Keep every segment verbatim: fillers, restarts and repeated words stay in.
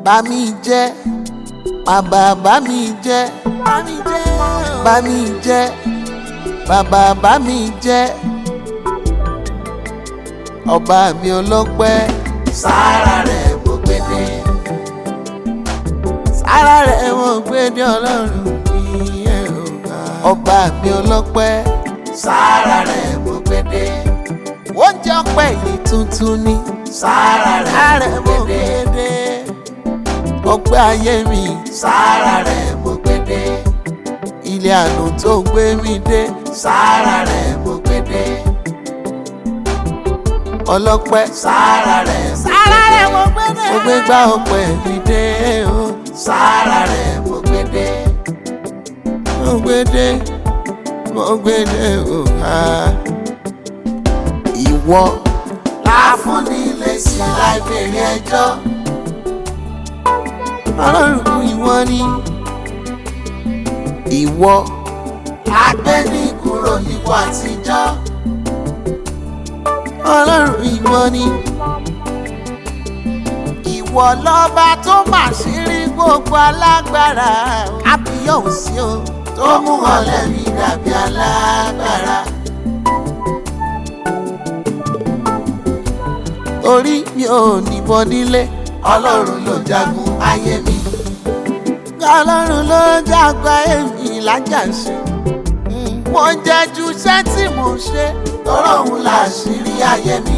bá mi jẹ́ bàbá bá mi jẹ́ bá mi jẹ́ bá mi jẹ́ bàbá bá mi jẹ́ ọba mi ọlọ́pẹ́ sára rẹ̀ mo gbé dé sára rẹ̀ mo gbé dé ọlọ́run mi ọba mi ọlọ́pẹ́ sára rẹ̀ mo gbé dé oúnjẹ ọpẹ́ yìí tuntun ni sára rẹ̀ mo gbé dé ọpẹ́ ayé mi sára rẹ̀ mo gbé dé ilé àánú tó gbé mi dé sára rẹ̀ mo gbé dé ọlọ́pẹ́ sára rẹ̀ sára rẹ̀ mo gbé dé mo gbé gbá ọpẹ́ mi dé o sára rẹ̀ mo gbé dé mo gbé dé mo gbé dé o ha ìwọ láfún ní ilé sí láìbèrè ẹjọ́ ọlọ́run ìwọ ni ìwọ agbẹ́ni kúrò nípò àtijọ́ ọlọ́run ìwọ ni ìwọ lọ́ba tó mà ṣírí gbogbo alágbára àbíyọ̀ òsì o tó mú ọ̀lẹ́ mi dàbí alágbára orí mi ò níbọn nílé ọlọ́run ló jagun ayé mi ọlọ́run ló jagun ayé mi lájàṣe mo jẹ́ ju iṣẹ́ tí mo ṣe tọ́rọ̀ òun láṣìírí ayé mi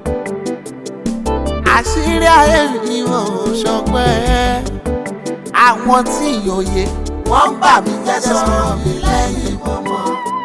àṣírí ayé mi ò ṣọpẹ́ àwọn tí ìyòye wọ́n ń bà mí jẹ́ sọ̀rọ̀ mi lẹ́yìn mọ́mọ́.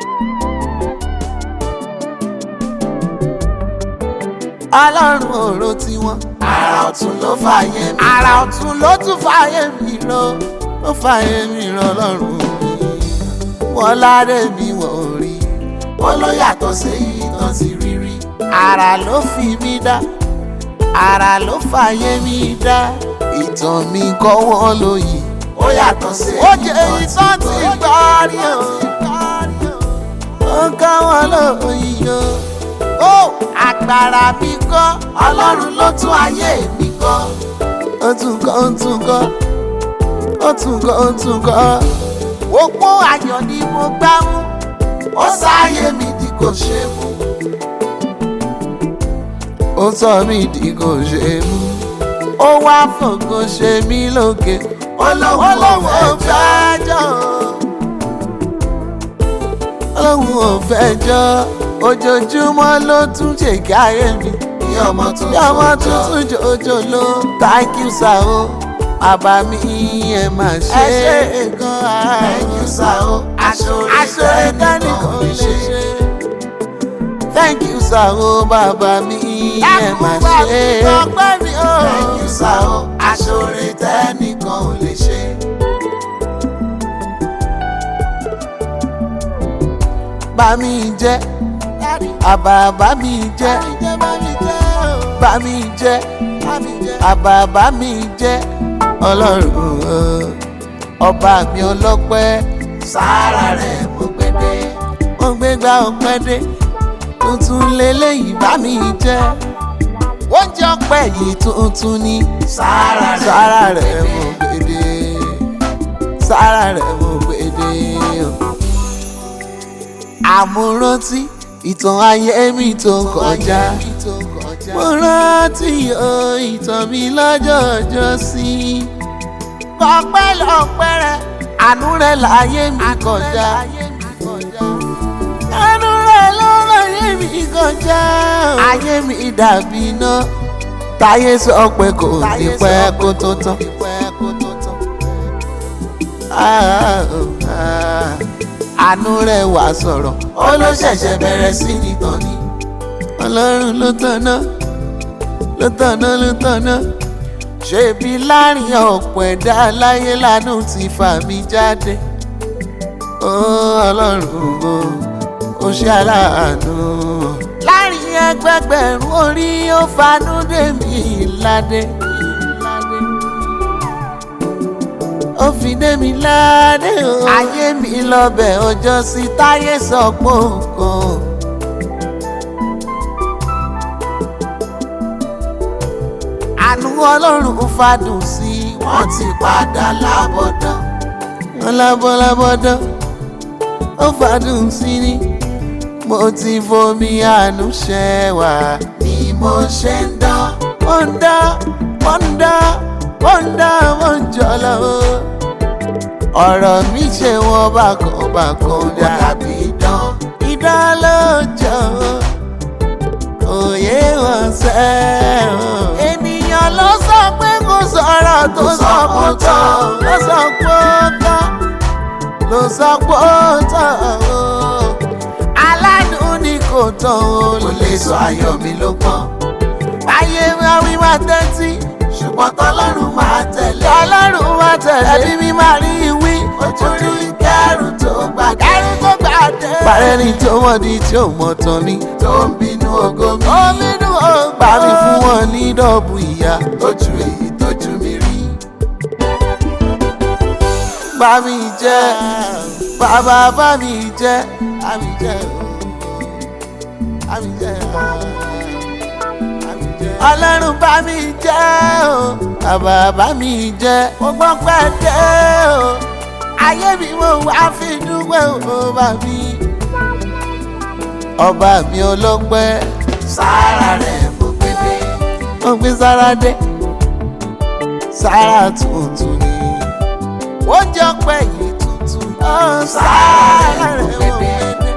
ọlọ́run òró tiwọn àrà ọ̀tún ló fàyè mi àrà ọ̀tún ló tún fàyè mi ró ó fàyè mi ró ọlọ́run wọn láre mi wọ́n rí wọn ló yàtọ̀ sí ìtàn sí rírí àrà ló fi mí dá àrà ló fàyè mi dá ìtàn mi kọ́ wọ́n lóye ó yàtọ̀ sí ìtàn tí gbọ́ rí o ó kọ́ wọ́n lóye o ó agbára mi kọ́ ọlọ́run ló tún ayé mi kọ́ ó tún kọ́ ó tún kọ́ ó tún kọ́ ó tún kọ́ òpó ayọ̀ ni mo gbá mú ó sáyé mi di kò ṣe mú ó sọ mí di kò ṣe mú ó wá fògo ṣe mí lókè olówó fẹ́ jọ olówó fẹ́ jọ ojoojúmọ́ ló tún ṣèké ayé mi bí ọmọ tuntun jòjòló thank you sir o bàbá mi ẹ máa ṣe é gan thank you sir o aṣọre dánìkan lè ṣe thank you sir o bàbá mi ẹ máa ṣe é thank you sir o aṣọre dánìkan lè ṣe. bá mi jẹ́ àbá bá mi jẹ́ bá mi jẹ́ àbá bá mi jẹ́ ọlọ́run ọba mi ọlọ́pẹ́ sára rẹ̀ mo gbé dé mo gbé gbá ọpẹ́ dé tuntun lélẹ́yìí bá mi jẹ́ oúnjẹ ọpẹ́ yìí tuntun ni sára rẹ̀ mo gbé dé sára rẹ̀ mo gbé dé àmúrántí ìtàn ayé mi tó kọjá mo rántí o ìtàn mi lọ́jọ́ ọjọ́ sí ọpẹ́ lọ́pẹ́ rẹ̀ àánú rẹ̀ láyé mi kọjá àánú rẹ̀ ló láyé mi kọjá ayé mi dàbí iná táyé sọ pé kò ní pẹ́ kó tó tán àánú rẹ̀ wá sọ̀rọ̀ ó ló ṣẹ̀ṣẹ̀ bẹ̀rẹ̀ sí ní tán ni ọlọ́run ló tọ̀nà ló tọ̀nà ló tọ̀nà ṣebí láàrin ọ̀pọ̀ ẹ̀dá láyé lánú ti fà mí jáde ó ọlọ́run o ó ṣe aláàánú láàrin ẹgbẹgbẹ̀rún orí ó fanú dé mi ládé ó fi dé mi ládé o ayé mi lọ́bẹ̀ ọjọ́ sí táyé sọ pé òkò. àánú ọlọ́run fàdùn sí ti padà lábọ̀dán. Lábọ́lábọ́dán ó fàdùn sí ni mo ti fomi àánú ṣẹwà ni mo ṣe ń dán. Mo ń dán mo ń dán mo ń dán mo ń jọlọ. Ọ̀rọ̀ mi ṣe wọ́n bákan bákan dàbí idán. Idán ló jọ òye wọn sẹ́ o. Ènìyàn ló sọ pé kò sọ̀rọ̀ tó sọ kó tán. Ló sọ pé ó tán ló sọ pé ó tán o. Aládùn ni kò tán o. Kò lè sọ ayọ̀ mi ló pọ́n. Ayé máa wí máa tẹ́tí ṣùgbọ́n tọ́lọ́run máa tẹ̀lé. Tọ́lọ́run máa tẹ̀lé. Ẹbí mi máa rí ìwí. Ojú rí kẹ́rù tó gbàdé. Kẹ́rù tó gbàdé. Parẹ́ ni tó mọ̀ ní tí ò mọ̀ tán ni. Tó ń bínú ògo mi. Ó ń bínú ògo. Bá mi fún wọn ní dọ́ọ̀bù ìyà. Tójú èyí tójú mi rí. Bá mi jẹ́ bàbá bá mi jẹ́. Bá mi jẹ́ o. Bá mi jẹ́ o. Ọlọ́run bá mi jẹ́ o. Bàbá bá mi jẹ́. Mo gbọ́ pẹ́ dé o. Ayé mi mo wá fi dúpẹ́ o bá mi. Ọba mi ọlọ́pẹ́. Sára rẹ̀ mo gbé dé. Mo gbé sára dé. Sára tuntun ni. Ó jẹ́ ọpẹ́ yìí tuntun. Sára rẹ̀ mo gbé dé.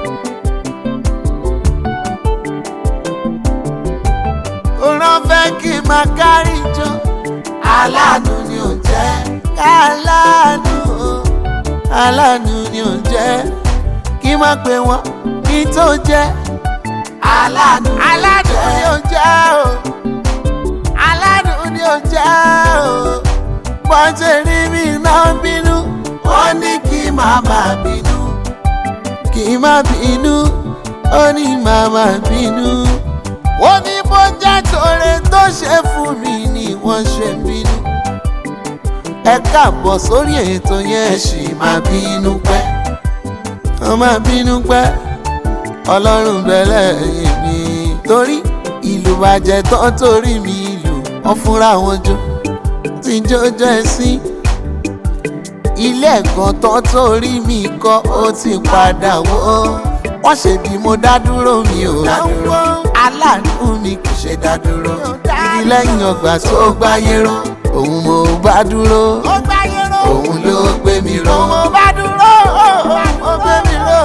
Òràn fẹ́ kí n máa kárí jọ. Aláàánú ni ò jẹ́. Aláàánú o. Aláàánú ni ò jẹ́. Kí má pè wọ́n kí tó jẹ́. Aláàánú aláàánú ni ò jẹ́ o. Aláàánú ni ò jẹ́ o. Wọ́n ṣe rí mi náà bínú. Wọ́n ní kí má má bínú. Kí má bínú. Ó ní má má bínú. Wọ́n ní bó jẹ́ tòrè tó ṣe fún mi ni wọ́n ṣe ń bínú. Ẹ káàbọ̀ sórí ètò yẹn ṣì máa bínú pẹ́. Wọ́n máa bínú pẹ́. Ọlọ́run bẹ̀lẹ̀ èmi. Torí ìlú bàjẹ́ tán torí mi ìlú. Wọ́n fúnra wọn jó. Tí ń jójó ẹ sí. Ilé ẹ̀kọ́ tán torí mi kọ́ ó ti padà wó. Wọ́n ṣe bí mo dá dúró mi ò dá dúró. Aláàánú mi kì í ṣe dá dúró. Igi lẹ́yìn ọgbà tó gbáyé ró. Òun mo bá dúró. Òun ló gbé mi ró. Òun mo bá dúró. Ó gbé mi ró.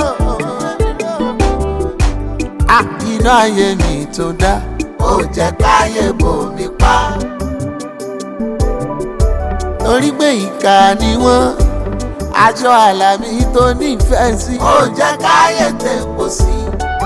Iná ayé mi tó dá. Ó jẹ́ káyé bò mí pa. Torí pé ìkà ni wọ́n. Aṣọ àlàmì tó nífẹ̀ẹ́ sí. Ó jẹ́ káyé tẹ̀pọ̀ sí.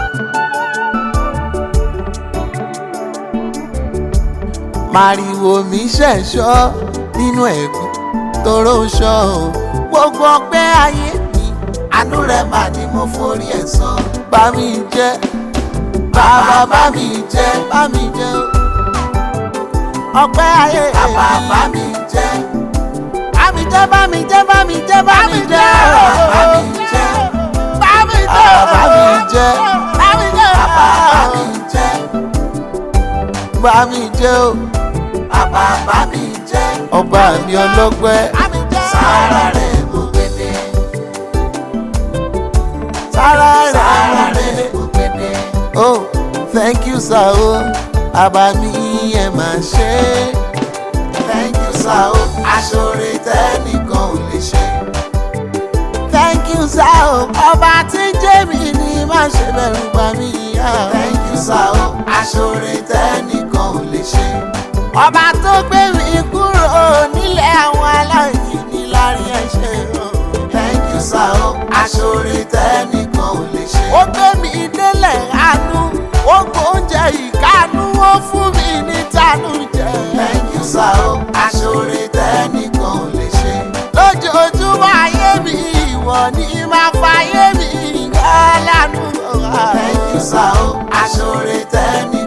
Màrìwò mi ṣẹ̀ṣọ́ nínú ẹ̀gún tóró ṣọ́ o. Gbogbo ọpẹ́ ayé mi, àánú rẹ̀ mà ni mo forí ẹ̀ sọ. Bá mi jẹ́, bàbá bá mi jẹ́, bá mi jẹ́ o. Ọpẹ́ ayé mi, bàbá bá mi jẹ́. Bá mi jẹ́, bá mi jẹ́, bá mi jẹ́, bá mi jẹ́ o. Bá mi jẹ́, bá mi jẹ́, bá mi jẹ́, bá mi jẹ́, bàbá bá mi jẹ́. Bá mi jẹ́ o. Bàbá bá mi jẹ́. Ọba mi ọlọ́pẹ́. Sára rẹ̀ mo gbé dé. Sára rẹ̀ mo gbé dé. Oh, thank you sir o. Bàbá mi ẹ máa ṣe. Thank you sir o. Aṣọre tẹ́nìkan ò lè ṣe. Thank you sir o. Ọba tí ń jẹ́ mi ni má ṣe bẹ̀rù bá mi yá. Thank you sir o. Aṣọre tẹ́nìkan ò lè ṣe. Ọba tó gbé mi kúrò nílẹ̀ àwọn aláìní láàrin ẹ̀ṣẹ̀ o. Thank you sir o. Aṣọre tẹ́nìkan ò lè ṣe. Ó gbé mi délẹ̀ àánú. Ó gbóúnjẹ ìkánú. Ó fún mi ní tánú jẹ. Thank you sir o. Aṣọre tẹ́nìkan ò lè ṣe. Lójoojúmọ́ ayé mi ìwọ ni máa fayé mi gálánú. Thank you sir o. Aṣọre tẹ́nìkan.